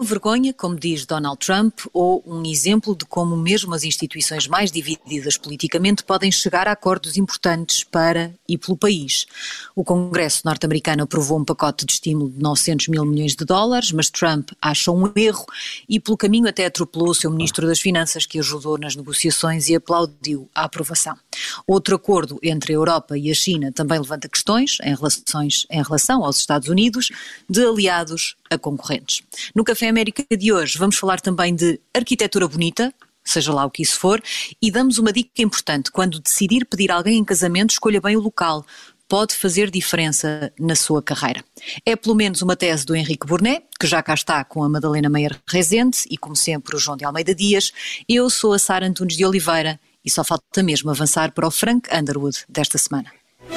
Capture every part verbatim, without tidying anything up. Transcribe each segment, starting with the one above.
vergonha, como diz Donald Trump, ou um exemplo de como mesmo as instituições mais divididas politicamente podem chegar a acordos importantes para e pelo país. O Congresso norte-americano aprovou um pacote de estímulo de novecentos mil milhões de dólares, mas Trump acha um erro e pelo caminho até atropelou o seu ministro das Finanças, que ajudou nas negociações e aplaudiu a aprovação. Outro acordo entre a Europa e a China também levanta questões em, relações, em relação aos Estados Unidos, de aliados a concorrentes. No Café América de hoje vamos falar também de arquitetura bonita, seja lá o que isso for, e damos uma dica importante: quando decidir pedir alguém em casamento, escolha bem o local. Pode fazer diferença na sua carreira. É pelo menos uma tese do Henrique Burnet, que já cá está com a Madalena Meyer Rezende e, como sempre, o João de Almeida Dias. Eu sou a Sara Antunes de Oliveira e só falta mesmo avançar para o Frank Underwood desta semana.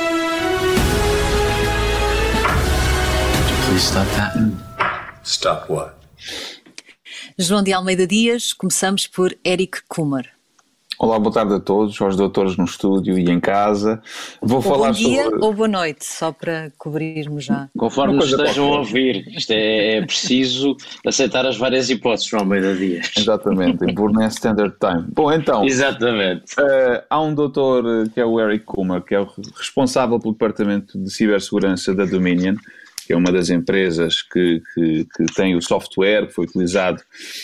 Please stop that. Stop what? João de Almeida Dias, começamos por Eric Kummer. Olá, boa tarde a todos, aos doutores no estúdio e em casa. Vou ou falar bom dia sobre... ou boa noite, só para cobrirmos já. Conforme nos estejam a ouvir, isto é, é preciso aceitar as várias hipóteses, João Almeida Dias. Exatamente, em Burnet Standard Time. Bom, então, Exatamente. Uh, há um doutor que é o Eric Kummer, que é o responsável pelo Departamento de Cibersegurança da Dominion, que é uma das empresas que, que, que tem o software que foi utilizado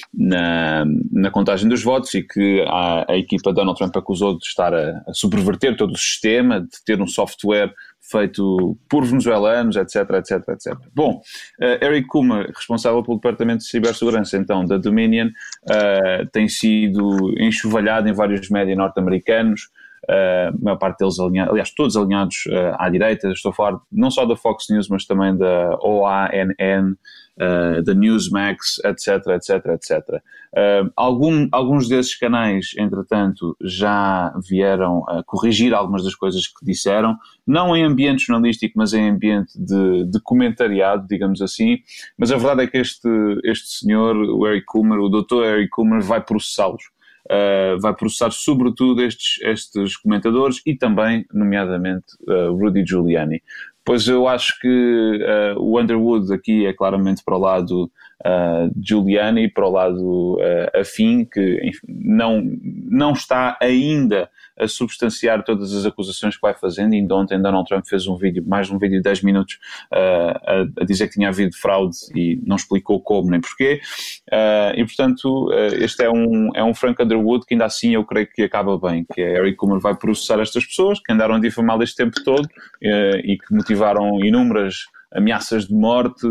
na, na contagem dos votos e que a, a equipa de Donald Trump acusou de estar a, a subverter todo o sistema, de ter um software feito por venezuelanos, etc, etc, etcétera. Bom, uh, Eric Kummer, responsável pelo Departamento de Cibersegurança, então, da Dominion, uh, tem sido enxovalhado em vários médias norte-americanos. Uh, a maior parte deles alinhados, aliás, todos alinhados uh, à direita. Estou a falar não só da Fox News, mas também da O A N N, uh, da Newsmax, etc, etc, etcétera. Uh, algum, alguns desses canais, entretanto, já vieram a corrigir algumas das coisas que disseram, não em ambiente jornalístico, mas em ambiente de, de comentariado, digamos assim. Mas a verdade é que este, este senhor, o Eric Kummer, o doutor Eric Kummer, vai processá-los. Uh, vai processar sobretudo estes, estes comentadores e também, nomeadamente, uh, Rudy Giuliani. Pois eu acho que uh, o Underwood aqui é claramente para o lado uh, Giuliani, para o lado uh, afim, que enfim, não, não está ainda a substanciar todas as acusações que vai fazendo. Ainda ontem Donald Trump fez um vídeo, mais um vídeo de dez minutos, uh, a, a dizer que tinha havido fraude e não explicou como nem porquê. Uh, e, portanto, uh, este é um, é um Frank Underwood que ainda assim eu creio que acaba bem, que é Eric Kummer vai processar estas pessoas que andaram a difamá-lo este tempo todo uh, e que motivaram inúmeras ameaças de morte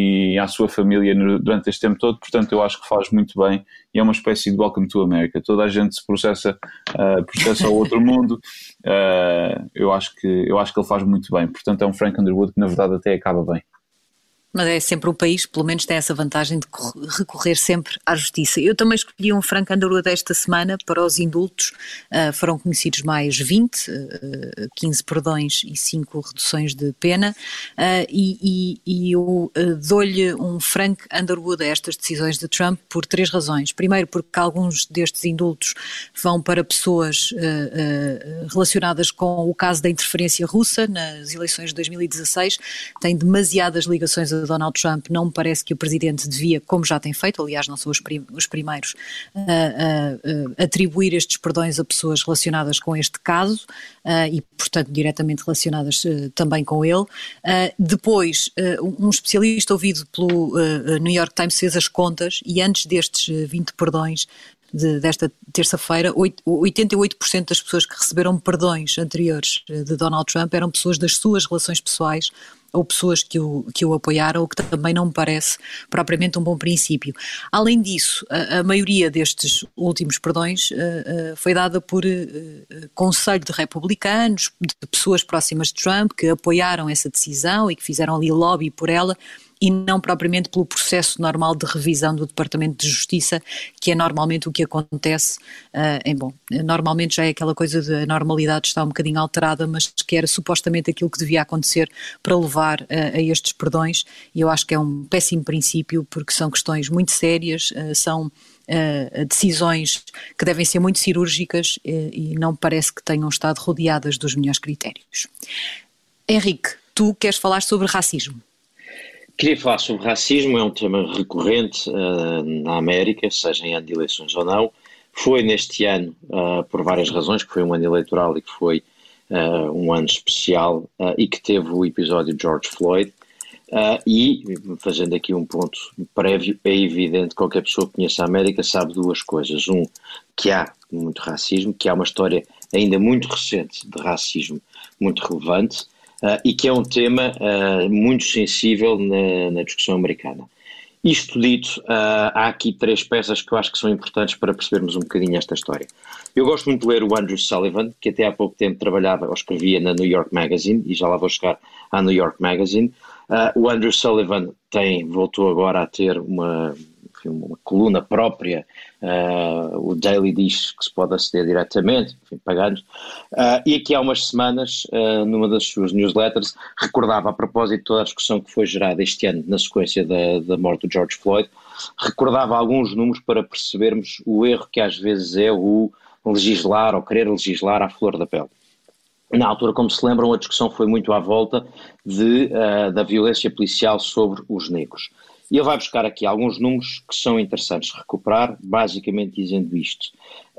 e à sua família durante este tempo todo. Portanto, eu acho que faz muito bem e é uma espécie de Welcome to America. Toda a gente se processa, uh, processa ao outro mundo. Uh, eu, acho que, eu acho que ele faz muito bem. Portanto, é um Frank Underwood que na verdade até acaba bem. Mas é sempre um país, pelo menos tem essa vantagem de recorrer sempre à justiça. Eu também escolhi um Frank Underwood esta semana para os indultos. Uh, foram conhecidos mais vinte, uh, quinze perdões e cinco reduções de pena. Uh, e, e, e eu uh, dou-lhe um Frank Underwood a estas decisões de Trump por três razões. Primeiro, porque alguns destes indultos vão para pessoas uh, uh, relacionadas com o caso da interferência russa nas eleições de dois mil e dezasseis. Tem demasiadas ligações a Donald Trump. Não me parece que o presidente devia, como já tem feito, aliás não são os, prim- os primeiros, uh, uh, uh, atribuir estes perdões a pessoas relacionadas com este caso uh, e, portanto, diretamente relacionadas uh, também com ele. Uh, depois, uh, um especialista ouvido pelo uh, New York Times fez as contas e antes destes uh, vinte perdões De, desta terça-feira, oitenta e oito por cento das pessoas que receberam perdões anteriores de Donald Trump eram pessoas das suas relações pessoais ou pessoas que o, que o apoiaram, o que também não me parece propriamente um bom princípio. Além disso, a, a maioria destes últimos perdões uh, uh, foi dada por uh, uh, conselho de republicanos, de pessoas próximas de Trump, que apoiaram essa decisão e que fizeram ali lobby por ela, e não propriamente pelo processo normal de revisão do Departamento de Justiça, que é normalmente o que acontece. Uh, em, bom, normalmente já é aquela coisa de a normalidade está um bocadinho alterada, mas que era supostamente aquilo que devia acontecer para levar uh, a estes perdões, e eu acho que é um péssimo princípio, porque são questões muito sérias, uh, são Uh, decisões que devem ser muito cirúrgicas uh, e não me parece que tenham estado rodeadas dos melhores critérios. Henrique, tu queres falar sobre racismo? Queria falar sobre racismo, é um tema recorrente uh, na América, seja em ano de eleições ou não. Foi neste ano, uh, por várias razões, que foi um ano eleitoral e que foi uh, um ano especial uh, e que teve o episódio de George Floyd. Uh, e, fazendo aqui um ponto prévio, é evidente que qualquer pessoa que conheça a América sabe duas coisas. Um, que há muito racismo, que há uma história ainda muito recente de racismo muito relevante uh, e que é um tema uh, muito sensível na, na discussão americana. Isto dito, uh, há aqui três peças que eu acho que são importantes para percebermos um bocadinho esta história. Eu gosto muito de ler o Andrew Sullivan, que até há pouco tempo trabalhava ou escrevia na New York Magazine, e já lá vou chegar à New York Magazine. Uh, o Andrew Sullivan tem, voltou agora a ter uma, enfim, uma coluna própria, uh, o Daily diz que se pode aceder diretamente, enfim, pagando, uh, e aqui há umas semanas, uh, numa das suas newsletters, recordava, a propósito de toda a discussão que foi gerada este ano na sequência da, da morte do George Floyd, recordava alguns números para percebermos o erro que às vezes é o legislar ou querer legislar à flor da pele. Na altura, como se lembram, a discussão foi muito à volta de, uh, da violência policial sobre os negros. E ele vai buscar aqui alguns números que são interessantes de recuperar, basicamente dizendo isto.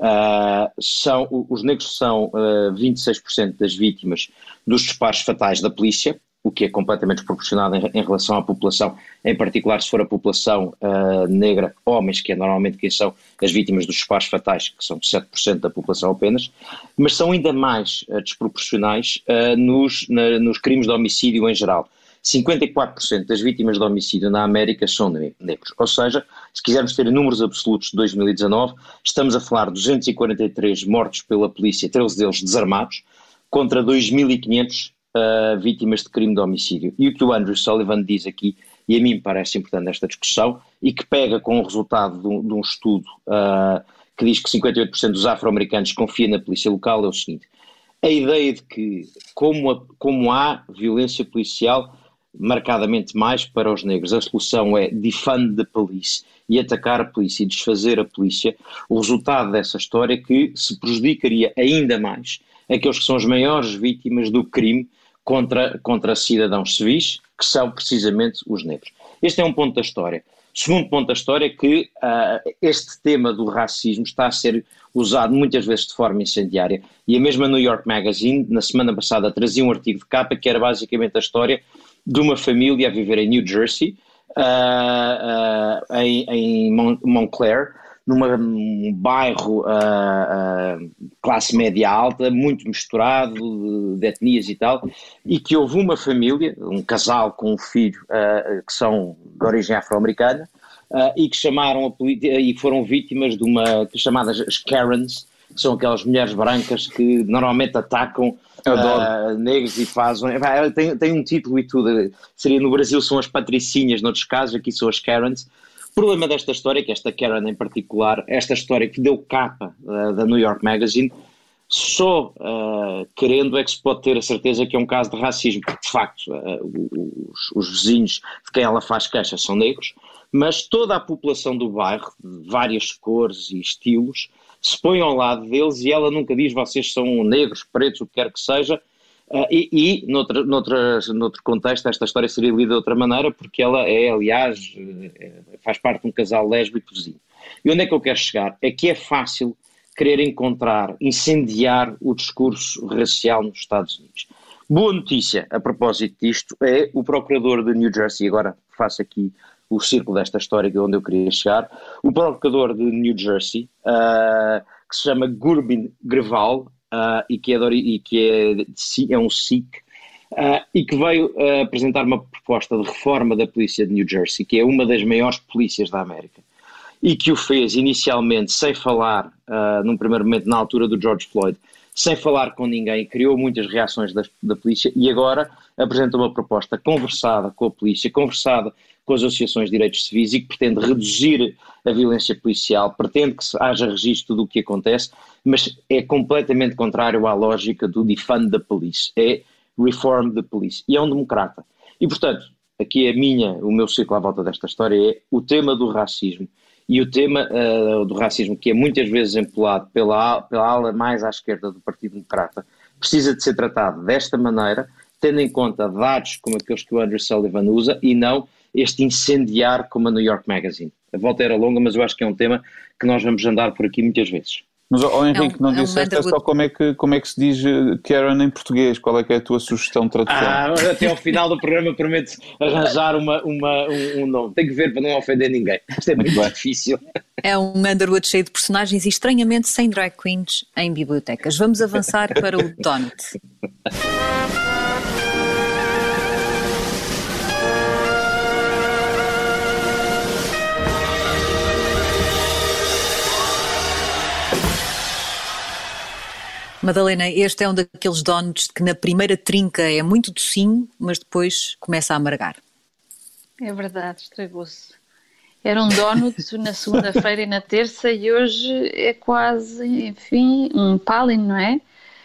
Uh, são, os negros são uh, vinte e seis por cento das vítimas dos disparos fatais da polícia, o que é completamente desproporcionado em, em relação à população, em particular se for a população uh, negra, homens, que é normalmente quem são as vítimas dos disparos fatais, que são sete por cento da população apenas, mas são ainda mais uh, desproporcionais uh, nos, na, nos crimes de homicídio em geral. cinquenta e quatro por cento das vítimas de homicídio na América são negros, ou seja, se quisermos ter números absolutos de dois mil e dezanove, estamos a falar de duzentos e quarenta e três mortos pela polícia, treze deles desarmados, contra dois mil e quinhentos Uh, vítimas de crime de homicídio. E o que o Andrew Sullivan diz aqui, e a mim me parece importante nesta discussão, e que pega com o resultado de um, de um estudo uh, que diz que cinquenta e oito por cento dos afro-americanos confiam na polícia local, é o seguinte: a ideia de que, como, a, como há violência policial marcadamente mais para os negros, a solução é defund the police e atacar a polícia e desfazer a polícia, o resultado dessa história é que se prejudicaria ainda mais aqueles que são as maiores vítimas do crime contra, contra cidadãos civis, que são precisamente os negros. Este é um ponto da história. O segundo ponto da história é que uh, este tema do racismo está a ser usado muitas vezes de forma incendiária, e a mesma New York Magazine, na semana passada, trazia um artigo de capa que era basicamente a história de uma família a viver em New Jersey, uh, uh, em, em Montclair, num bairro uh, uh, classe média alta, muito misturado de, de etnias e tal, e que houve uma família, um casal com um filho, uh, que são de origem afro-americana, uh, e que chamaram a e foram vítimas de uma, chamadas as Karens, que são aquelas mulheres brancas que normalmente atacam uh, negros e fazem, tem, tem um título e tudo, seria no Brasil são as patricinhas, noutros casos aqui são as Karens. O problema desta história, que esta Karen em particular, esta história que deu capa uh, da New York Magazine, só uh, querendo é que se pode ter a certeza que é um caso de racismo, porque de facto uh, os, os vizinhos de quem ela faz queixa são negros, mas toda a população do bairro, de várias cores e estilos, se põe ao lado deles e ela nunca diz vocês são negros, pretos, o que quer que seja. Uh, e, e noutra, noutra, noutro contexto, esta história seria lida de outra maneira, porque ela é, aliás, faz parte de um casal lésbico vizinho. E onde é que eu quero chegar? É que é fácil querer encontrar, incendiar o discurso racial nos Estados Unidos. Boa notícia a propósito disto é o procurador de New Jersey, agora faço aqui o círculo desta história que é onde eu queria chegar, o procurador de New Jersey, uh, que se chama Gurbin Grewal, Uh, e que, é, e que é, é um Sikh, uh, e que veio uh, apresentar uma proposta de reforma da polícia de New Jersey, que é uma das maiores polícias da América, e que o fez inicialmente sem falar, uh, num primeiro momento na altura do George Floyd, sem falar com ninguém, criou muitas reações da, da polícia, e agora apresenta uma proposta conversada com a polícia, conversada com as associações de direitos civis e que pretende reduzir a violência policial, pretende que haja registro do que acontece, mas é completamente contrário à lógica do defund the police, é reform the police, e é um democrata. E, portanto, aqui a minha, o meu ciclo à volta desta história é o tema do racismo, e o tema uh, do racismo, que é muitas vezes empolado pela, pela ala mais à esquerda do Partido Democrata, precisa de ser tratado desta maneira, tendo em conta dados como aqueles que o Andrew Sullivan usa, e não este incendiar como a New York Magazine. A volta era longa, mas eu acho que é um tema que nós vamos andar por aqui muitas vezes. Mas, oh, Henrique, é um, não é um disseste é só como é, que, como é que se diz Karen em português? Qual é que é a tua sugestão de tradução? Ah, até ao final do programa prometo arranjar uma, uma, um, um nome. Tem que ver para não ofender ninguém. Isto é muito, muito difícil. É um Underwood cheio de personagens e estranhamente sem drag queens em bibliotecas. Vamos avançar para o Donut. Madalena, este é um daqueles donuts que na primeira trinca é muito docinho, mas depois começa a amargar. É verdade, estragou-se. Era um donut na segunda-feira e na terça e hoje é quase, enfim, um palin, não é?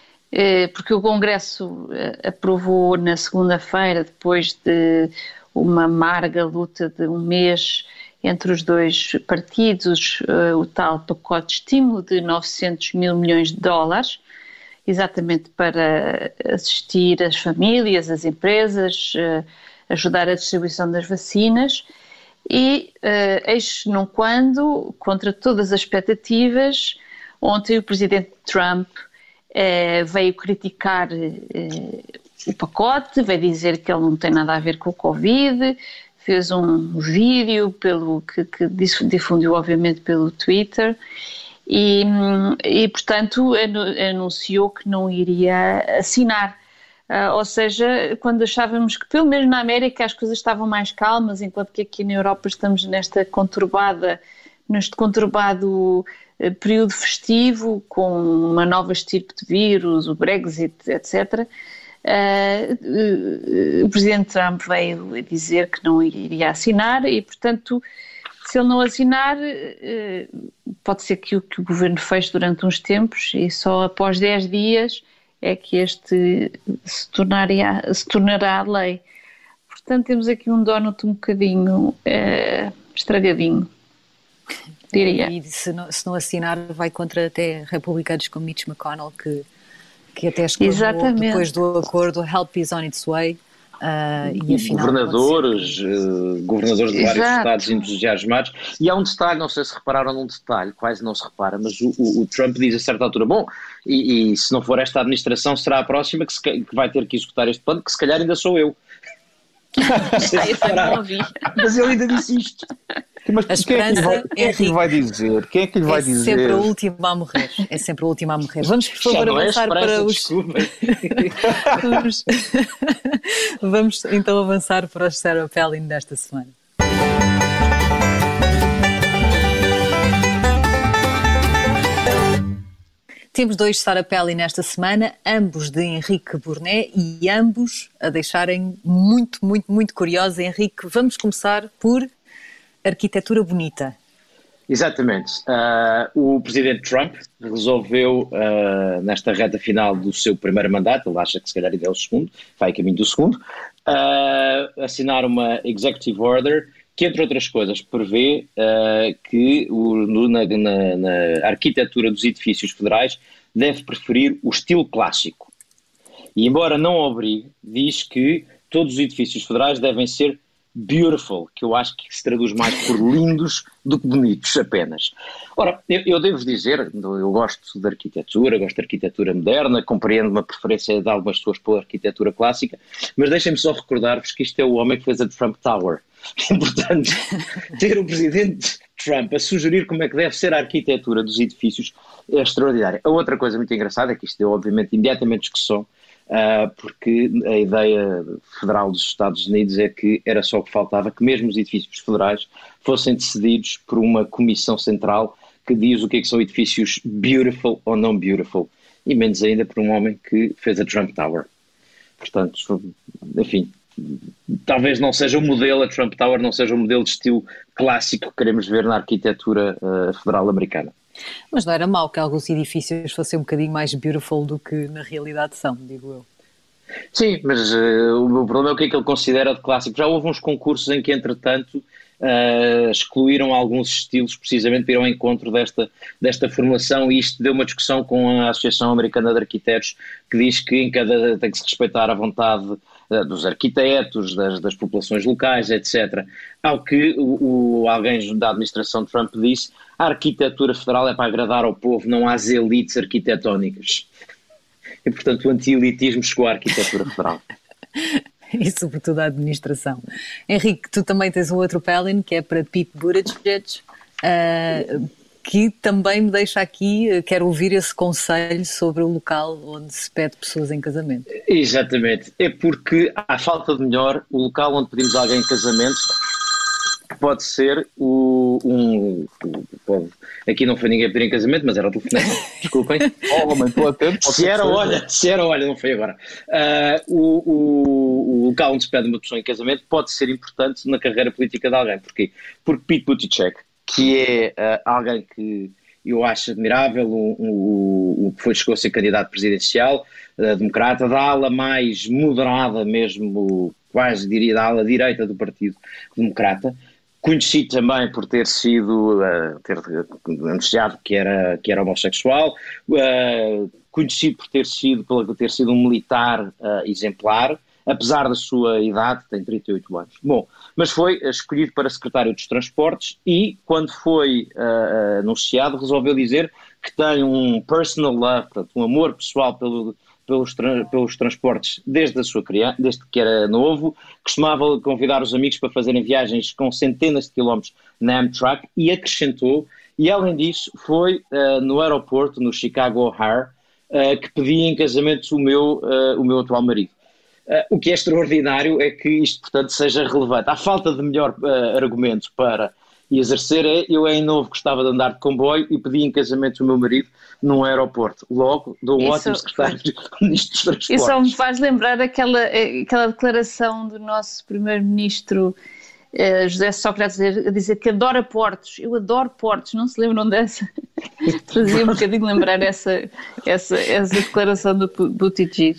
É porque o Congresso aprovou na segunda-feira, depois de uma amarga luta de um mês entre os dois partidos, o tal pacote de estímulo de novecentos mil milhões de dólares, exatamente para assistir as famílias, as empresas, ajudar a distribuição das vacinas e, uh, eis não quando, contra todas as expectativas, ontem o presidente Trump uh, veio criticar uh, o pacote, veio dizer que ele não tem nada a ver com o Covid, fez um vídeo pelo, que, que difundiu obviamente pelo Twitter, E, e, portanto, anunciou que não iria assinar. Uh, ou seja, quando achávamos que, pelo menos na América, as coisas estavam mais calmas, enquanto que aqui na Europa estamos nesta conturbada, neste conturbado uh, período festivo, com uma nova estirpe de vírus, o Brexit, etcétera. Uh, uh, o presidente Trump veio dizer que não iria assinar e, portanto, se ele não assinar, pode ser que o, que o governo feche durante uns tempos e só após dez dias é que este se, tornaria, se tornará lei. Portanto, temos aqui um donut um bocadinho é, estragadinho, diria. E se não, se não assinar, vai contra até republicanos como Mitch McConnell, que, que até exclamou depois do acordo "Help is on its way". Uh, e afinal, governadores, uh, governadores de vários Exato. estados entusiasmados. E há um detalhe, não sei se repararam num detalhe, quase não se repara, mas o, o, o Trump diz a certa altura, bom, e, e se não for esta administração será a próxima que, se, que vai ter que executar este plano, que se calhar ainda sou eu. Não sei se repararam, mas ele ainda disse isto. Mas a quem é, que vai, quem é que lhe vai dizer? Quem é que lhe vai é dizer? sempre a última a morrer. É sempre a última a morrer. Vamos, por favor, avançar é para os... vamos... Vamos então avançar para os Sarah Palin desta semana. Temos dois Sarah Palin nesta semana, ambos de Henrique Burnet e ambos a deixarem muito, muito, muito curiosa. Henrique, vamos começar por arquitetura bonita. Exatamente. Uh, o presidente Trump resolveu, uh, nesta reta final do seu primeiro mandato, ele acha que se calhar ainda é o segundo, vai a caminho do segundo, uh, assinar uma executive order que, entre outras coisas, prevê uh, que o, no, na, na, na arquitetura dos edifícios federais deve preferir o estilo clássico. E, embora não obrigue, diz que todos os edifícios federais devem ser beautiful, que eu acho que se traduz mais por lindos do que bonitos apenas. Ora, eu, eu devo dizer, eu gosto de arquitetura, gosto de arquitetura moderna, compreendo uma preferência de algumas pessoas pela arquitetura clássica, mas deixem-me só recordar-vos que isto é o homem que fez a Trump Tower. E, portanto, ter o presidente Trump a sugerir como é que deve ser a arquitetura dos edifícios é extraordinário. A outra coisa muito engraçada é que isto deu, obviamente, imediatamente discussão, Uh, porque a ideia federal dos Estados Unidos é que era só o que faltava, que mesmo os edifícios federais fossem decididos por uma comissão central que diz o que é que são edifícios beautiful ou não beautiful, e menos ainda por um homem que fez a Trump Tower. Portanto, enfim, talvez não seja o modelo, a Trump Tower não seja o modelo de estilo clássico que queremos ver na arquitetura uh, federal americana. Mas não era mau que alguns edifícios fossem um bocadinho mais beautiful do que na realidade são, digo eu. Sim, mas uh, o meu problema é o que é que ele considera de clássico. Já houve uns concursos em que, entretanto, uh, excluíram alguns estilos precisamente para ir ao encontro desta, desta formulação, e isto deu uma discussão com a Associação Americana de Arquitetos, que diz que em cada tem que se respeitar a vontade uh, dos arquitetos, das, das populações locais, etcétera. Ao que o, o, alguém da administração de Trump disse, a arquitetura federal é para agradar ao povo, não às elites arquitetónicas. E, portanto, o anti-elitismo chegou à arquitetura federal. E sobretudo à administração. Henrique, tu também tens um outro Palin que é para Pete Buttigieg, uh, que também me deixa aqui, quero ouvir esse conselho sobre o local onde se pede pessoas em casamento. Exatamente, é porque à falta de melhor, o local onde pedimos alguém em casamento pode ser o, um, pode, aqui não foi ninguém pedir em casamento, mas era o telefonema, desculpem. Oh, mas estou atento. Se era, olha, se era, olha, não foi agora. Uh, o, o, o local onde se pede uma pessoa em casamento pode ser importante na carreira política de alguém. Porquê? Porque Pete Buttigieg, que é uh, alguém que eu acho admirável, o um, um, um, que foi, chegou a ser candidato presidencial, uh, democrata, da ala mais moderada mesmo, quase diria da ala direita do Partido Democrata, conhecido também por ter sido, uh, ter anunciado que era, que era homossexual, uh, conhecido por ter sido, por ter sido um militar uh, exemplar, apesar da sua idade, tem trinta e oito anos. Bom, mas foi escolhido para secretário dos Transportes e, quando foi uh, anunciado, resolveu dizer que tem um personal love, portanto, um amor pessoal pelo, pelos, tra pelos transportes desde, a sua criança, desde que era novo, costumava convidar os amigos para fazerem viagens com centenas de quilómetros na Amtrak e acrescentou, e além disso foi uh, no aeroporto, no Chicago O'Hare, uh, que pedia em casamento o meu, uh, o meu atual marido. Uh, o que é extraordinário é que isto, portanto, seja relevante. Há falta de melhor uh, argumento para exercer é, eu em novo gostava de andar de comboio e pedi em casamento o meu marido num aeroporto. Logo, dou um ótimo secretário de Ministro dos Transportes. Isso só me faz lembrar aquela, aquela declaração do nosso primeiro-ministro uh, José Sócrates a dizer, a dizer que adora portos. Eu adoro portos, não se lembram dessa? Fazia um bocadinho lembrar essa, essa, essa declaração do Buttigieg.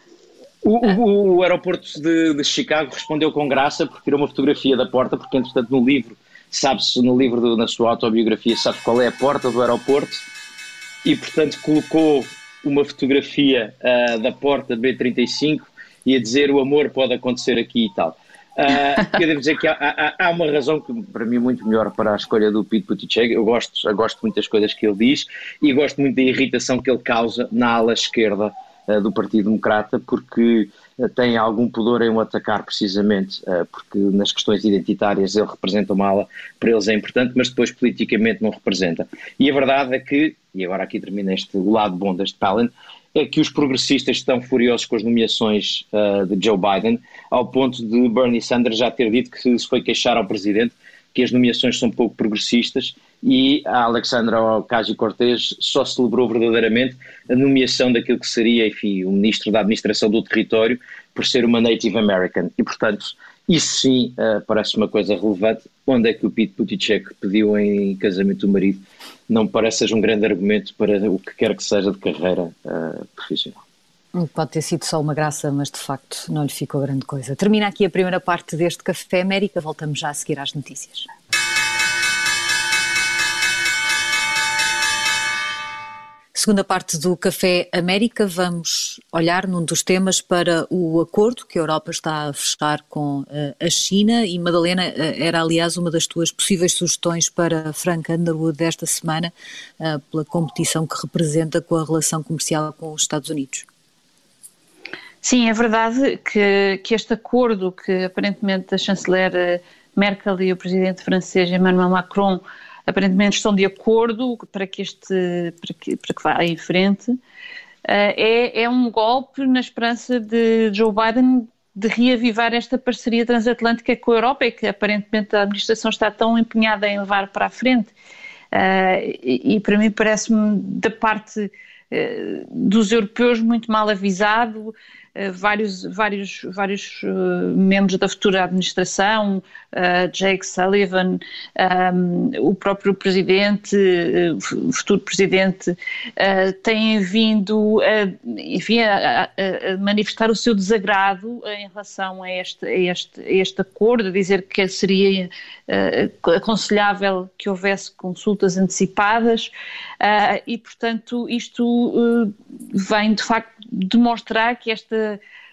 O, o, o aeroporto de, de Chicago respondeu com graça porque tirou uma fotografia da porta, porque entretanto no livro, sabe-se no livro, do, na sua autobiografia, sabe qual é a porta do aeroporto e portanto colocou uma fotografia uh, da porta B trinta e cinco e a dizer o amor pode acontecer aqui e tal. Uh, eu devo dizer que há, há, há uma razão que para mim é muito melhor para a escolha do Pete Buttigieg. Eu gosto, eu gosto muito das coisas que ele diz e gosto muito da irritação que ele causa na ala esquerda do Partido Democrata, porque tem algum pudor em o atacar precisamente, porque nas questões identitárias ele representa uma ala, para eles é importante, mas depois politicamente não representa. E a verdade é que, e agora aqui termina este, o lado bom deste Palin, é que os progressistas estão furiosos com as nomeações uh, de Joe Biden, ao ponto de Bernie Sanders já ter dito que se foi queixar ao presidente que as nomeações são pouco progressistas e a Alexandra Ocasio-Cortez só celebrou verdadeiramente a nomeação daquilo que seria, enfim, o ministro da administração do território por ser uma Native American e, portanto, isso sim uh, parece uma coisa relevante. Onde é que o Pete Buttigieg pediu em casamento o marido? Não me parece seja um grande argumento para o que quer que seja de carreira uh, profissional. Pode ter sido só uma graça, mas de facto não lhe ficou grande coisa. Termina aqui a primeira parte deste Café América, voltamos já a seguir às notícias. Segunda parte do Café América, vamos olhar num dos temas para o acordo que a Europa está a fechar com a China e Madalena, era aliás uma das tuas possíveis sugestões para Frank Underwood desta semana, pela competição que representa com a relação comercial com os Estados Unidos. Sim, é verdade que, que este acordo que aparentemente a chanceler Merkel e o presidente francês Emmanuel Macron aparentemente estão de acordo para que, este, para que, para que vá em frente, é, é um golpe na esperança de Joe Biden de reavivar esta parceria transatlântica com a Europa e que aparentemente a administração está tão empenhada em levar para a frente. E, e para mim parece-me da parte dos europeus muito mal avisado. Vários, vários, vários uh, membros da futura administração, uh, Jake Sullivan, um, o próprio presidente, uh, o futuro presidente, uh, têm vindo a, enfim, a, a, a manifestar o seu desagrado em relação a este, a este, a este acordo, a dizer que seria uh, aconselhável que houvesse consultas antecipadas uh, e, portanto, isto uh, vem de facto demonstrar que esta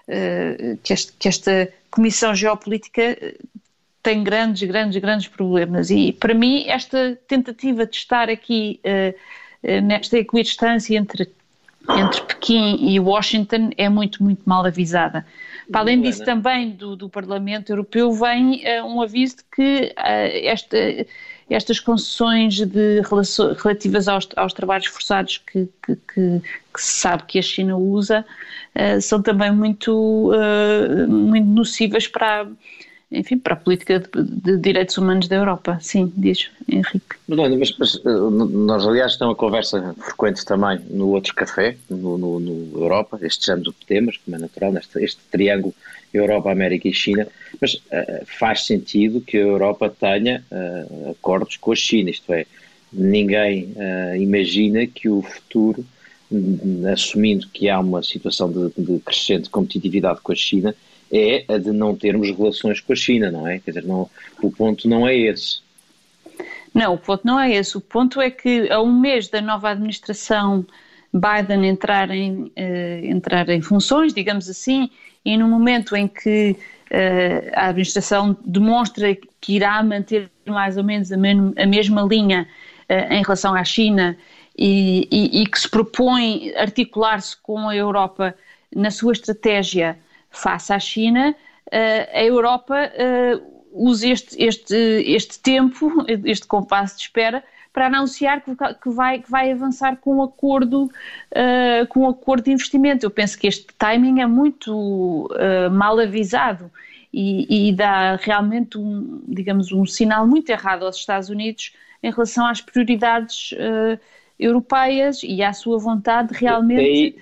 uh, que, este, que esta Comissão Geopolítica tem grandes, grandes, grandes problemas. E, para mim, esta tentativa de estar aqui uh, nesta equidistância entre, entre Pequim e Washington é muito, muito mal avisada. Para além disso, também do, do Parlamento Europeu vem uh, um aviso de que uh, esta, estas concessões de relaço, relativas aos, aos trabalhos forçados que, que, que, que se sabe que a China usa uh, são também muito, uh, muito nocivas para, enfim, para a política de, de direitos humanos da Europa. Sim, diz Henrique. Mas, mas nós, aliás, estamos a conversa frequente também no outro café, no, no, no Europa, este ano do temas, como é natural, neste, este triângulo Europa, América e China, mas uh, faz sentido que a Europa tenha uh, acordos com a China, isto é, ninguém uh, imagina que o futuro, assumindo que há uma situação de, de crescente competitividade com a China, é a de não termos relações com a China, não é? Quer dizer, não, o ponto não é esse. Não, o ponto não é esse. O ponto é que a um mês da nova administração Biden entrar em, uh, entrar em funções, digamos assim, e no momento em que uh, a administração demonstra que irá manter mais ou menos a, men- a mesma linha uh, em relação à China e, e, e que se propõe articular-se com a Europa na sua estratégia face à China, uh, a Europa uh, usa este, este, este tempo, este compasso de espera, para anunciar que, que, vai, que vai avançar com um acordo, uh, com um acordo de investimento. Eu penso que este timing é muito uh, mal avisado e, e dá realmente um, digamos, um sinal muito errado aos Estados Unidos em relação às prioridades uh, europeias e à sua vontade de realmente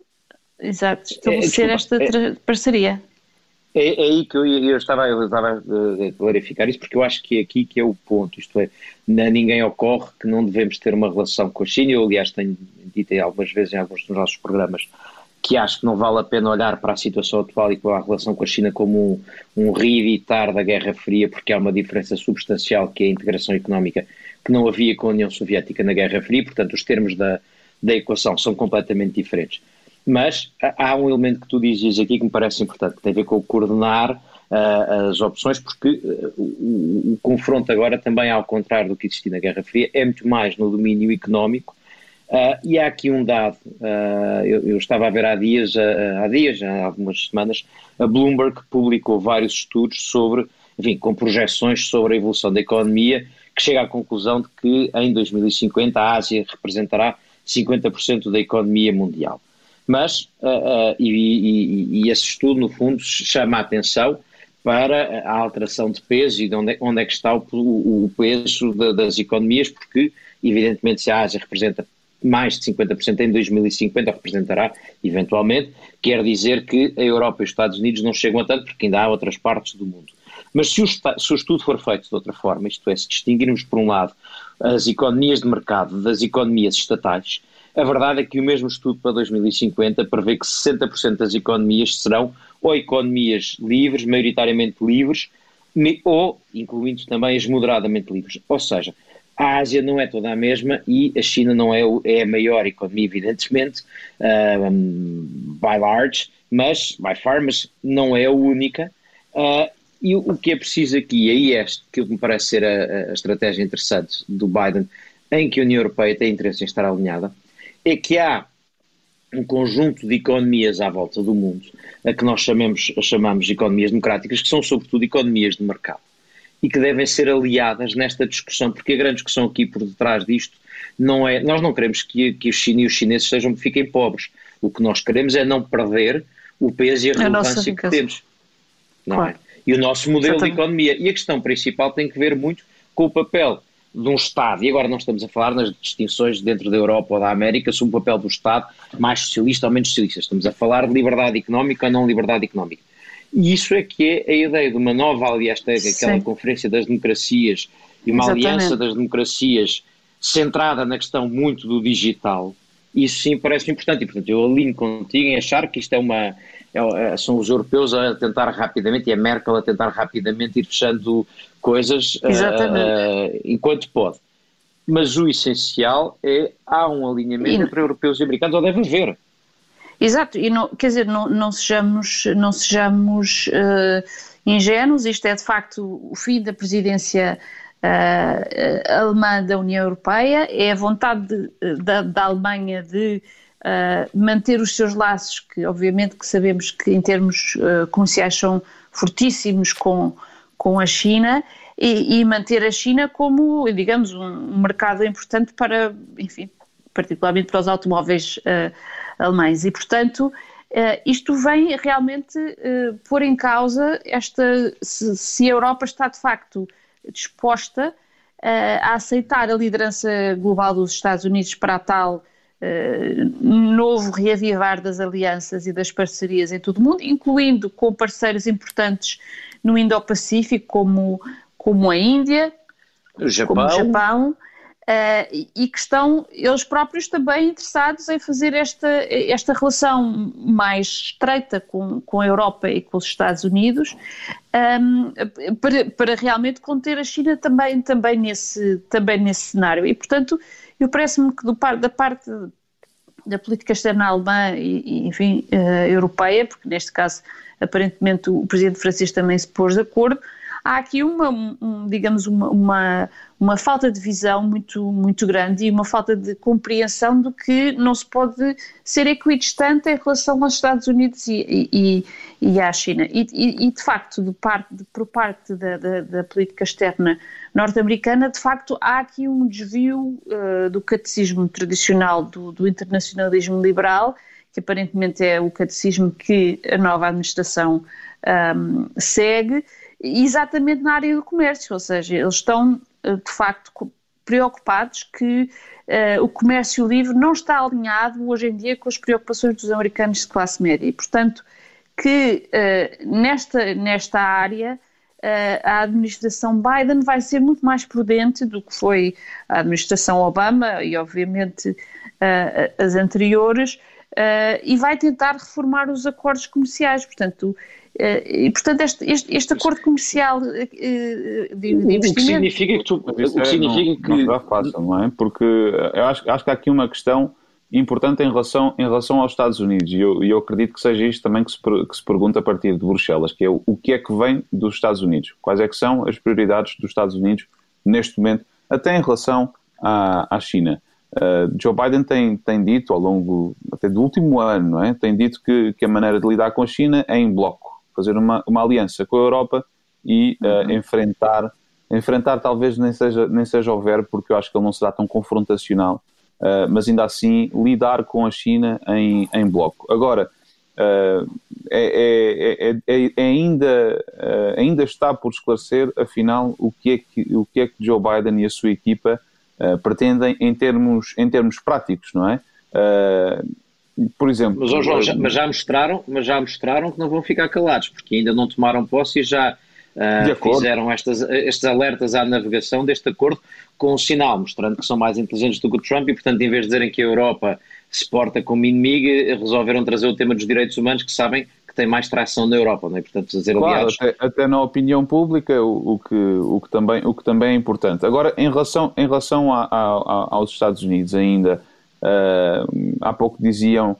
é, exato, estabelecer é, desculpa, esta é, parceria. É, é aí que eu, eu, estava, eu estava a clarificar isso, porque eu acho que é aqui que é o ponto, isto é, a ninguém ocorre que não devemos ter uma relação com a China. Eu, aliás, tenho dito algumas vezes em alguns dos nossos programas que acho que não vale a pena olhar para a situação atual e para a relação com a China como um, um reeditar da Guerra Fria, porque há uma diferença substancial que é a integração económica que não havia com a União Soviética na Guerra Fria, portanto os termos da, da equação são completamente diferentes. Mas há um elemento que tu dizes aqui que me parece importante, que tem a ver com o coordenar uh, as opções, porque uh, o, o confronto agora também, ao contrário do que existia na Guerra Fria, é muito mais no domínio económico. Uh, e há aqui um dado, uh, eu, eu estava a ver há dias, uh, há dias, há algumas semanas, a Bloomberg publicou vários estudos sobre, enfim, com projeções sobre a evolução da economia, que chega à conclusão de que em dois mil e cinquenta a Ásia representará cinquenta por cento da economia mundial. Mas, uh, uh, e, e, e esse estudo, no fundo, chama a atenção para a alteração de peso e de onde é, onde é que está o, o peso de, das economias, porque, evidentemente, se a Ásia representa mais de cinquenta por cento em dois mil e cinquenta, representará, eventualmente, quer dizer que a Europa e os Estados Unidos não chegam a tanto, porque ainda há outras partes do mundo. Mas se o, se o estudo for feito de outra forma, isto é, se distinguirmos, por um lado, as economias de mercado das economias estatais, a verdade é que o mesmo estudo para dois mil e cinquenta prevê que sessenta por cento das economias serão ou economias livres, maioritariamente livres, ou, incluindo também as moderadamente livres. Ou seja, a Ásia não é toda a mesma e a China não é, é a maior economia, evidentemente, um, by large, mas, by far, mas não é a única. Uh, e o, o que é preciso aqui, e aí é que me parece ser a, a estratégia interessante do Biden, em que a União Europeia tem interesse em estar alinhada, é que há um conjunto de economias à volta do mundo, a que nós chamamos, chamamos economias democráticas, que são sobretudo economias de mercado, e que devem ser aliadas nesta discussão, porque a grande discussão aqui por detrás disto não é, nós não queremos que, que a China e os chineses sejam, fiquem pobres, o que nós queremos é não perder o peso e a relevância que temos, não claro. é? E o nosso modelo Exatamente. de economia, e a questão principal tem que ver muito com o papel de um Estado, e agora não estamos a falar nas distinções dentro da Europa ou da América sobre o papel do Estado mais socialista ou menos socialista, estamos a falar de liberdade económica ou não liberdade económica. E isso é que é a ideia de uma nova aliança, aquela Sim. conferência das democracias, e uma Exatamente. aliança das democracias centrada na questão muito do digital. Isso sim parece importante, e portanto eu alinho contigo em achar que isto é uma... É, são os europeus a tentar rapidamente, e a Merkel a tentar rapidamente ir fechando coisas uh, uh, enquanto pode. Mas o essencial é, há um alinhamento e... entre europeus e americanos, ou deve haver. Exato, e não, quer dizer, não, não sejamos, não sejamos uh, ingênuos, isto é de facto o fim da presidência uh, alemã da União Europeia, é a vontade de, da, da Alemanha de uh, manter os seus laços, que obviamente que sabemos que em termos uh, comerciais são fortíssimos com, com a China, e, e manter a China como, digamos, um, um mercado importante para, enfim, particularmente para os automóveis uh, alemães, e portanto uh, isto vem realmente uh, pôr em causa esta, se, se a Europa está de facto disposta uh, a aceitar a liderança global dos Estados Unidos para a tal uh, novo reavivar das alianças e das parcerias em todo o mundo, incluindo com parceiros importantes no Indo-Pacífico como, como a Índia, o Japão, como o Japão. Uh, e que estão eles próprios também interessados em fazer esta, esta relação mais estreita com, com a Europa e com os Estados Unidos, um, para, para realmente conter a China também, também, nesse, também nesse cenário. E, portanto, eu parece-me que do, da parte da política externa alemã e, e enfim, uh, europeia, porque neste caso, aparentemente, o presidente francês também se pôs de acordo, há aqui uma, um, digamos, uma, uma, uma falta de visão muito, muito grande e uma falta de compreensão do que não se pode ser equidistante em relação aos Estados Unidos e, e, e à China. E, e, e de facto, de parte, de, por parte da, da, da política externa norte-americana, de facto, há aqui um desvio uh, do catecismo tradicional do, do internacionalismo liberal, que aparentemente é o catecismo que a nova administração um, segue, exatamente na área do comércio, ou seja, eles estão de facto preocupados que uh, o comércio livre não está alinhado hoje em dia com as preocupações dos americanos de classe média e, portanto, que uh, nesta, nesta área uh, a administração Biden vai ser muito mais prudente do que foi a administração Obama e, obviamente, uh, as anteriores, uh, e vai tentar reformar os acordos comerciais, portanto. E, portanto, este, este, este acordo comercial de, de investimento... O que significa que... Tu, o que, é, significa não, que... não será fácil, não é? Porque eu acho, acho que há aqui uma questão importante em relação, em relação aos Estados Unidos, e eu, eu acredito que seja isto também que se, que se pergunta a partir de Bruxelas, que é o, o que é que vem dos Estados Unidos? Quais é que são as prioridades dos Estados Unidos neste momento, até em relação à, à China? Uh, Joe Biden tem, tem dito, ao longo até do último ano, não é? Tem dito que, que a maneira de lidar com a China é em bloco, fazer uma, uma aliança com a Europa e uh, uhum. enfrentar, enfrentar talvez nem seja, nem seja o verbo, porque eu acho que ele não será tão confrontacional, uh, mas ainda assim lidar com a China em, em bloco. Agora, uh, é, é, é, é ainda, uh, ainda está por esclarecer, afinal, o que é que, o que, é que Joe Biden e a sua equipa uh, pretendem em termos, em termos práticos, não é? Uh, Por exemplo, mas, oh João, já, mas, já mostraram, mas já mostraram que não vão ficar calados, porque ainda não tomaram posse e já uh, fizeram estas, estes alertas à navegação deste acordo com um sinal, mostrando que são mais inteligentes do que o Trump e, portanto, em vez de dizerem que a Europa se porta como inimiga, resolveram trazer o tema dos direitos humanos, que sabem que tem mais tração na Europa, não é? Portanto, dizer claro, aliados... até, até na opinião pública, o, o, que, o, que também, o que também é importante. Agora, em relação, em relação a, a, aos Estados Unidos ainda... Uh, há pouco diziam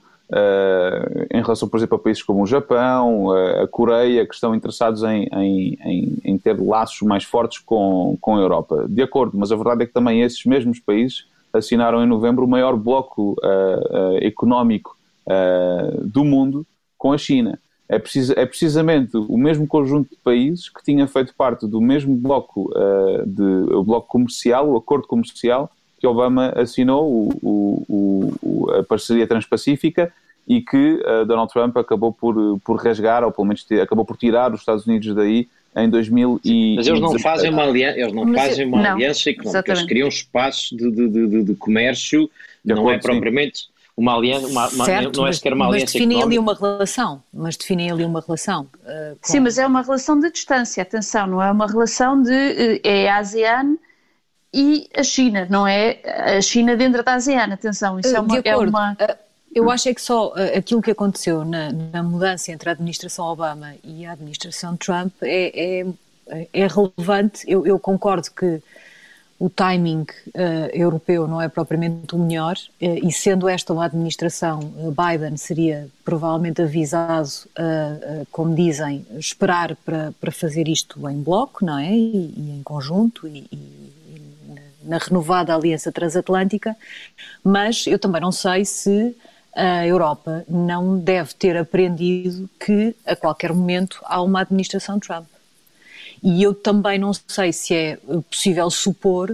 uh, em relação, por exemplo, a países como o Japão, uh, a Coreia, que estão interessados em, em, em, em ter laços mais fortes com, com a Europa. De acordo, mas a verdade é que também esses mesmos países assinaram em novembro o maior bloco uh, uh, económico uh, do mundo com a China. É, precisa, é precisamente o mesmo conjunto de países que tinha feito parte do mesmo bloco, uh, de, o bloco comercial, o acordo comercial, que Obama assinou, o, o, o, a parceria transpacífica, e que uh, Donald Trump acabou por, por rasgar, ou pelo menos ter, acabou por tirar os Estados Unidos daí em dois mil e dezessete. Mas eles não fazem uma aliança, eles não Mas, fazem uma não, aliança económica, exatamente. Eles criam espaços de, de, de, de comércio, de não acordo, é propriamente sim. uma aliança, uma, uma, certo, não é sequer uma aliança mas definem ali económica. uma relação, mas definem ali uma relação. Uh, com... Sim, mas é uma relação de distância, atenção, não é uma relação de, é a ASEAN e a China, não é a China dentro da ASEAN, atenção, isso é uma... De acordo. É uma... Eu acho é que só aquilo que aconteceu na, na mudança entre a administração Obama e a administração Trump é, é, é relevante. Eu, eu concordo que o timing uh, europeu não é propriamente o melhor, uh, e sendo esta uma administração, uh, Biden seria provavelmente avisado, uh, uh, como dizem, esperar para, para fazer isto em bloco, não é? E, e em conjunto, e, e, e na renovada aliança transatlântica, mas eu também não sei se a Europa não deve ter aprendido que a qualquer momento há uma administração Trump. E eu também não sei se é possível supor uh,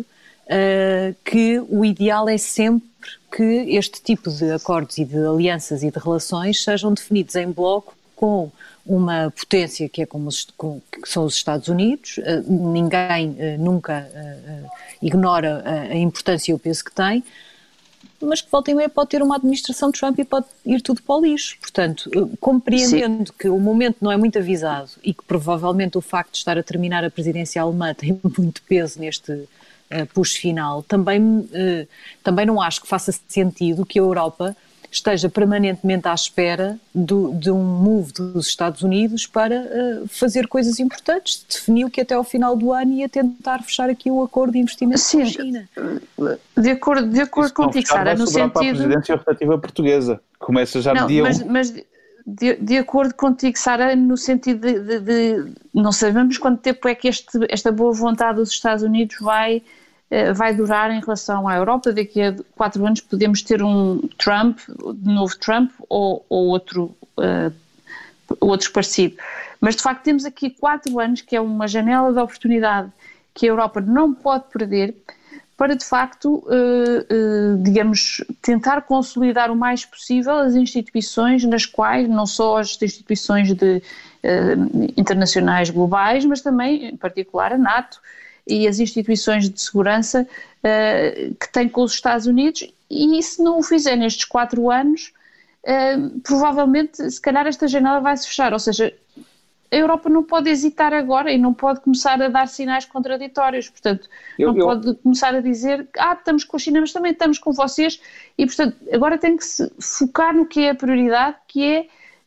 que o ideal é sempre que este tipo de acordos e de alianças e de relações sejam definidos em bloco com uma potência que é como, os, com, que são os Estados Unidos. Uh, ninguém uh, nunca uh, uh, ignora a, a importância e o peso que tem, mas que volta e meia pode ter uma administração de Trump e pode ir tudo para o lixo. Portanto, compreendendo Sim. que o momento não é muito avisado e que provavelmente o facto de estar a terminar a presidência alemã tem muito peso neste uh, push final, também, uh, também não acho que faça sentido que a Europa esteja permanentemente à espera do, de um move dos Estados Unidos para uh, fazer coisas importantes. Definiu que até ao final do ano ia tentar fechar aqui o acordo de investimento com a China. De acordo, de acordo contigo, Sara, no sentido... para a presidência rotativa portuguesa. Começa já não, no dia mas, um. Mas de, de acordo contigo, Sara, no sentido de, de, de... Não sabemos quanto tempo é que este, esta boa vontade dos Estados Unidos vai... vai durar em relação à Europa. Daqui a quatro anos podemos ter um Trump, de novo Trump, ou, ou outro, uh, outro parecido. Mas de facto temos aqui quatro anos, que é uma janela de oportunidade que a Europa não pode perder, para de facto, uh, uh, digamos, tentar consolidar o mais possível as instituições nas quais, não só as instituições de, uh, internacionais globais, mas também, em particular, a NATO, e as instituições de segurança uh, que tem com os Estados Unidos, e se não o fizer nestes quatro anos, uh, provavelmente, se calhar esta janela vai se fechar, ou seja, a Europa não pode hesitar agora e não pode começar a dar sinais contraditórios, portanto, eu, não eu... pode começar a dizer, ah, estamos com a China, mas também estamos com vocês, e portanto, agora tem que se focar no que é a prioridade, que é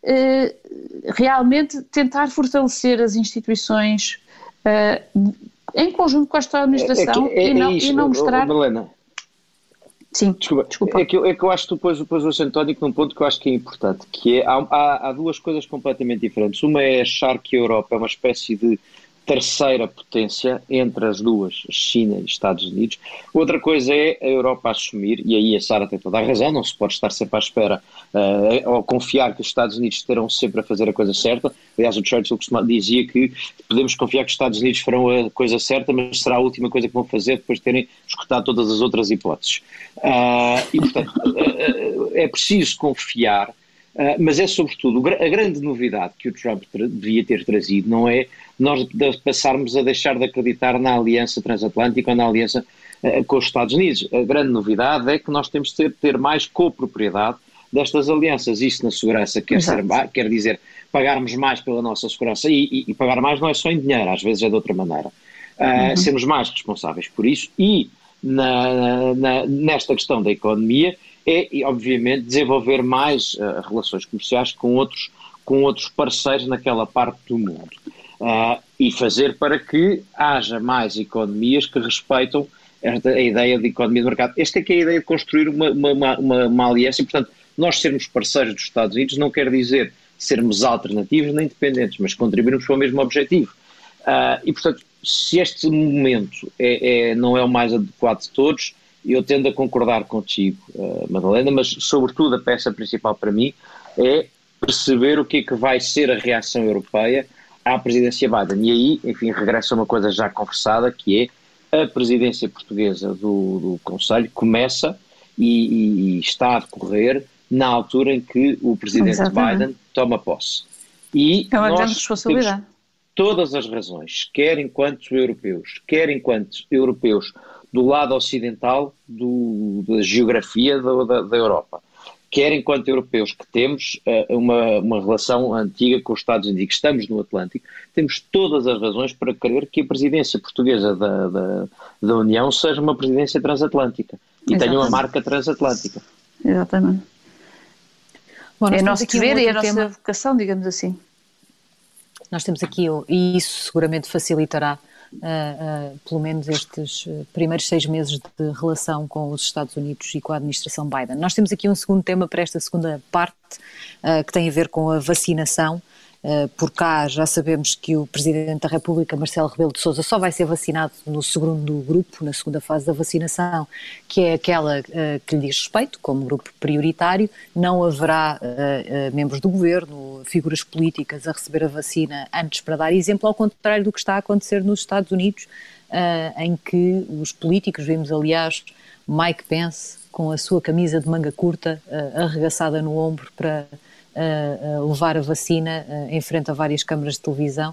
uh, realmente tentar fortalecer as instituições uh, em conjunto com esta administração, é, é, é, e, não, é isso, e não mostrar... Oh, Madalena, Sim, desculpa, desculpa. É, que eu, é que eu acho que tu pôs, pôs o acento tónico num ponto que eu acho que é importante, que é, há, há, há duas coisas completamente diferentes. Uma é achar que a Europa é uma espécie de terceira potência entre as duas, China e Estados Unidos. Outra coisa é a Europa assumir, e aí a Sara tem toda a razão, não se pode estar sempre à espera uh, ou confiar que os Estados Unidos terão sempre a fazer a coisa certa. Aliás, o Churchill costuma, dizia que podemos confiar que os Estados Unidos farão a coisa certa, mas será a última coisa que vão fazer depois de terem escutado todas as outras hipóteses. Uh, e, portanto, uh, é preciso confiar. Uh, mas é sobretudo, a grande novidade que o Trump devia ter trazido não é nós passarmos a deixar de acreditar na aliança transatlântica ou na aliança uh, com os Estados Unidos. A grande novidade é que nós temos de ter, ter mais copropriedade destas alianças. Isso na segurança quer, ser, quer dizer pagarmos mais pela nossa segurança, e, e, e pagar mais não é só em dinheiro, às vezes é de outra maneira. Uh, uhum. Sermos mais responsáveis por isso, e na, na, nesta questão da economia é, obviamente, desenvolver mais uh, relações comerciais com outros, com outros parceiros naquela parte do mundo. Uh, e fazer para que haja mais economias que respeitam esta, a ideia de economia de mercado. Esta é que é a ideia de construir uma, uma, uma, uma aliança, e, portanto, nós sermos parceiros dos Estados Unidos não quer dizer sermos alternativos nem independentes, mas contribuirmos para o mesmo objetivo. Uh, e, portanto, se este momento é, é, não é o mais adequado de todos, eu tendo a concordar contigo, uh, Madalena, mas sobretudo a peça principal para mim é perceber o que é que vai ser a reação europeia à presidência Biden. E aí, enfim, regressa a uma coisa já conversada, que é a presidência portuguesa do, do Conselho começa e, e, e está a decorrer na altura em que o presidente Exatamente. Biden toma posse. E é uma nós grande responsabilidade. Temos todas as razões, quer enquanto europeus, quer enquanto europeus do lado ocidental do, da geografia da, da, da Europa, quer enquanto europeus que temos uh, uma, uma relação antiga com os Estados Unidos e que estamos no Atlântico, temos todas as razões para crer que a presidência portuguesa da, da, da União seja uma presidência transatlântica e Exatamente. tenha uma marca transatlântica. Exatamente. Bom, é o nosso dever um e a nossa tema. vocação, digamos assim. Nós temos aqui, e isso seguramente facilitará uh, uh, pelo menos estes uh, primeiros seis meses de relação com os Estados Unidos e com a administração Biden. Nós temos aqui um segundo tema para esta segunda parte, uh, que tem a ver com a vacinação. Uh, por cá já sabemos que o Presidente da República, Marcelo Rebelo de Sousa, só vai ser vacinado no segundo grupo, na segunda fase da vacinação, que é aquela uh, que lhe diz respeito, como grupo prioritário. Não haverá uh, uh, membros do governo, figuras políticas a receber a vacina antes para dar exemplo, ao contrário do que está a acontecer nos Estados Unidos, uh, em que os políticos, vimos aliás Mike Pence com a sua camisa de manga curta uh, arregaçada no ombro para Uh, uh, levar a vacina uh, em frente a várias câmaras de televisão.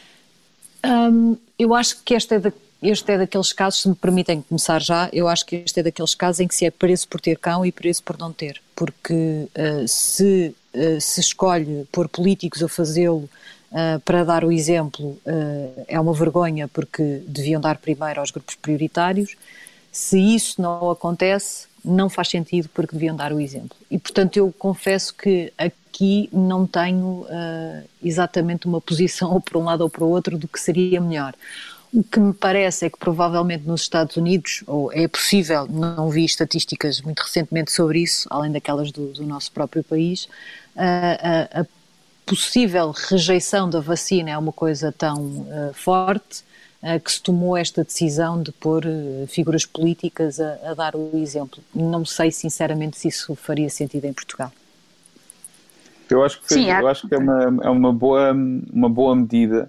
Um, eu acho que este é, da, este é daqueles casos, se me permitem começar já, eu acho que este é daqueles casos em que se é preço por ter cão e preço por não ter, porque uh, se uh, se escolhe pôr políticos a fazê-lo uh, para dar o exemplo, uh, é uma vergonha, porque deviam dar primeiro aos grupos prioritários. Se isso não acontece, não faz sentido, porque deviam dar o exemplo. E, portanto, eu confesso que aqui não tenho uh, exatamente uma posição ou para um lado ou para o outro do que seria melhor. O que me parece é que provavelmente nos Estados Unidos, ou é possível, não vi estatísticas muito recentemente sobre isso, além daquelas do, do nosso próprio país, uh, a, a possível rejeição da vacina é uma coisa tão uh, forte, que se tomou esta decisão de pôr figuras políticas a, a dar o exemplo. Não sei, sinceramente, se isso faria sentido em Portugal. Eu acho que, Sim, eu acho que é, uma, é uma, boa, uma boa medida.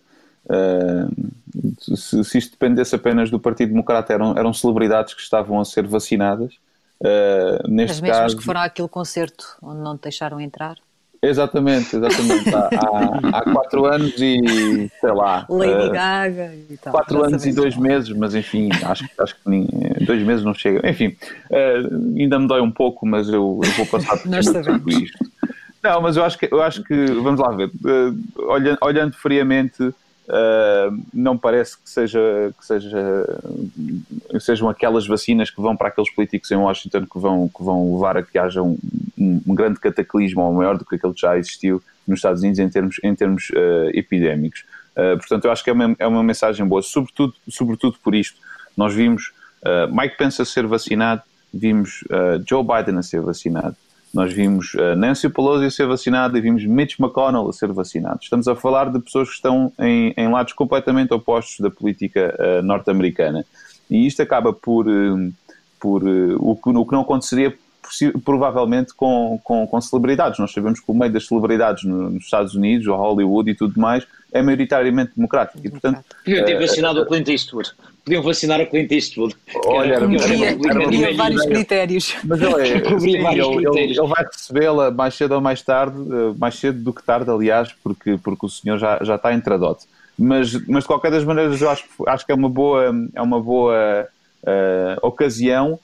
Uh, se, se isto dependesse apenas do Partido Democrata, eram, eram celebridades que estavam a ser vacinadas. Uh, neste As mesmas caso, que foram àquele concerto onde não te deixaram entrar? Exatamente, exatamente. Há, há, há quatro anos e, sei lá... Lady uh, Gaga e tal. Quatro anos e dois meses, mas enfim, acho, acho que nem, dois meses não chega. Enfim, uh, ainda me dói um pouco, mas eu, eu vou passar por Nós sabemos. isto. Não, mas eu acho que, eu acho que vamos lá ver, uh, olhando, olhando friamente, uh, não parece que, seja, que seja, sejam aquelas vacinas que vão para aqueles políticos em Washington que vão, que vão levar a que haja um, um, um grande cataclismo, ou maior do que aquele que já existiu nos Estados Unidos em termos, em termos uh, epidémicos. Uh, portanto, eu acho que é uma, é uma mensagem boa, sobretudo, sobretudo por isto. Nós vimos uh, Mike Pence a ser vacinado, vimos uh, Joe Biden a ser vacinado, nós vimos uh, Nancy Pelosi a ser vacinada e vimos Mitch McConnell a ser vacinado. Estamos a falar de pessoas que estão em, em lados completamente opostos da política uh, norte-americana. E isto acaba por, uh, por uh, o, que, o que não aconteceria provavelmente com, com, com celebridades. Nós sabemos que o meio das celebridades no, nos Estados Unidos, o Hollywood e tudo mais, é maioritariamente democrático. E, portanto, podiam ter vacinado uh, o Clint Eastwood. Podiam vacinar o Clint Eastwood. Olha, era, havia vários critérios. Mas ele, é, sim, ele, ele, ele vai recebê-la mais cedo ou mais tarde, mais cedo do que tarde, aliás, porque, porque o senhor já, já está em tradote. Mas, mas de qualquer das maneiras, eu acho, acho que é uma boa, é uma boa uh, ocasião.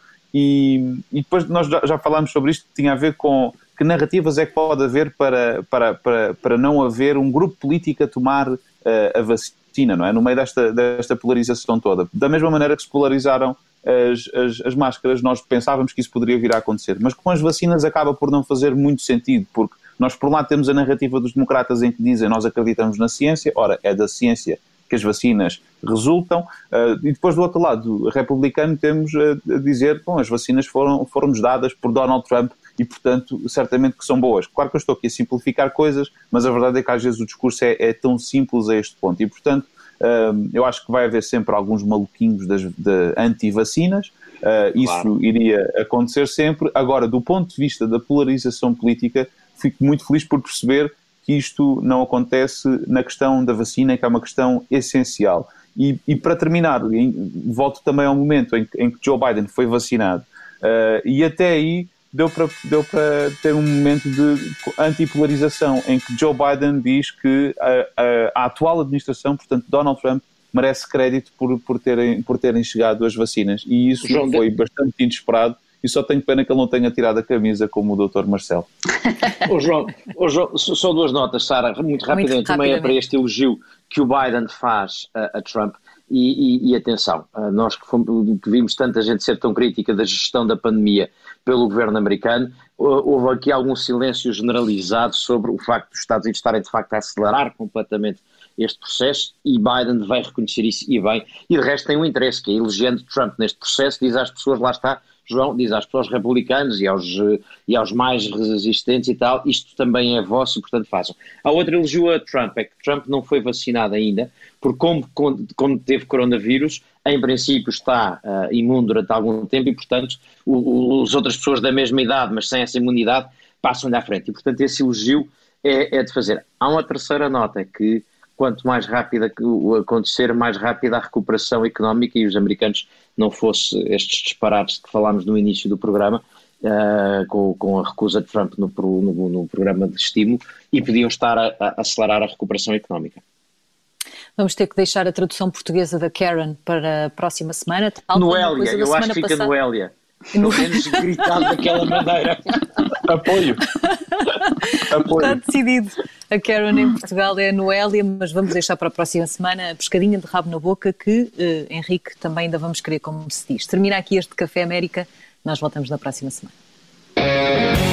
E, e depois nós já, já falámos sobre isto, que tinha a ver com que narrativas é que pode haver para, para, para, para não haver um grupo político a tomar uh, a vacina, não é? No meio desta, desta polarização toda. Da mesma maneira que se polarizaram as, as, as máscaras, nós pensávamos que isso poderia vir a acontecer. Mas com as vacinas acaba por não fazer muito sentido, porque nós por um lado temos a narrativa dos democratas em que dizem nós acreditamos na ciência, ora, é da ciência que as vacinas resultam, uh, e depois do outro lado, republicano, temos a, a dizer, bom, as vacinas foram, foram-nos dadas por Donald Trump e, portanto, certamente que são boas. Claro que eu estou aqui a simplificar coisas, mas a verdade é que às vezes o discurso é, é tão simples a este ponto e, portanto, uh, eu acho que vai haver sempre alguns maluquinhos das, de anti-vacinas, uh, isso claro. Iria acontecer sempre. Agora, do ponto de vista da polarização política, fico muito feliz por perceber que isto não acontece na questão da vacina, que é uma questão essencial. E, e para terminar, volto também ao momento em, em que Joe Biden foi vacinado, uh, e até aí deu para, deu para ter um momento de antipolarização, em que Joe Biden diz que a, a, a atual administração, portanto Donald Trump, merece crédito por, por, terem, por terem chegado as vacinas. E isso João foi de... bastante inesperado. E só tenho pena que ele não tenha tirado a camisa como o doutor Marcelo. Ô João, ô João, só duas notas, Sara, muito rapidamente, também é para este elogio que o Biden faz a, a Trump. E, e, e atenção, nós que, fomos, que vimos tanta gente ser tão crítica da gestão da pandemia pelo governo americano, houve aqui algum silêncio generalizado sobre o facto dos Estados Unidos estarem de facto a acelerar completamente este processo, e Biden vai reconhecer isso e bem, e de resto tem um interesse, que é elegendo Trump neste processo, diz às pessoas, lá está, João, diz às pessoas republicanos e aos, e aos mais resistentes e tal, isto também é vosso, portanto façam. A outra elogio a Trump, é que Trump não foi vacinado ainda, porque como, como teve coronavírus, em princípio está uh, imune durante algum tempo e, portanto, o, o, as outras pessoas da mesma idade, mas sem essa imunidade, passam-lhe à frente. E, portanto, esse elogio é, é de fazer. Há uma terceira nota, que quanto mais rápida o acontecer, mais rápida a recuperação económica, e os americanos, não fosse estes disparates que falámos no início do programa, uh, com, com a recusa de Trump no, no, no programa de estímulo, e podiam estar a, a acelerar a recuperação económica. Vamos ter que deixar a tradução portuguesa da Karen para a próxima semana. Noélia, eu acho que fica passada. Noélia. Pelo menos gritado daquela maneira. Apoio. Apoio. Está decidido. A Karen em Portugal é a Noélia, mas vamos deixar para a próxima semana a pescadinha de rabo na boca que, uh, Henrique, também ainda vamos querer, como se diz. Termina aqui este Café América, nós voltamos na próxima semana.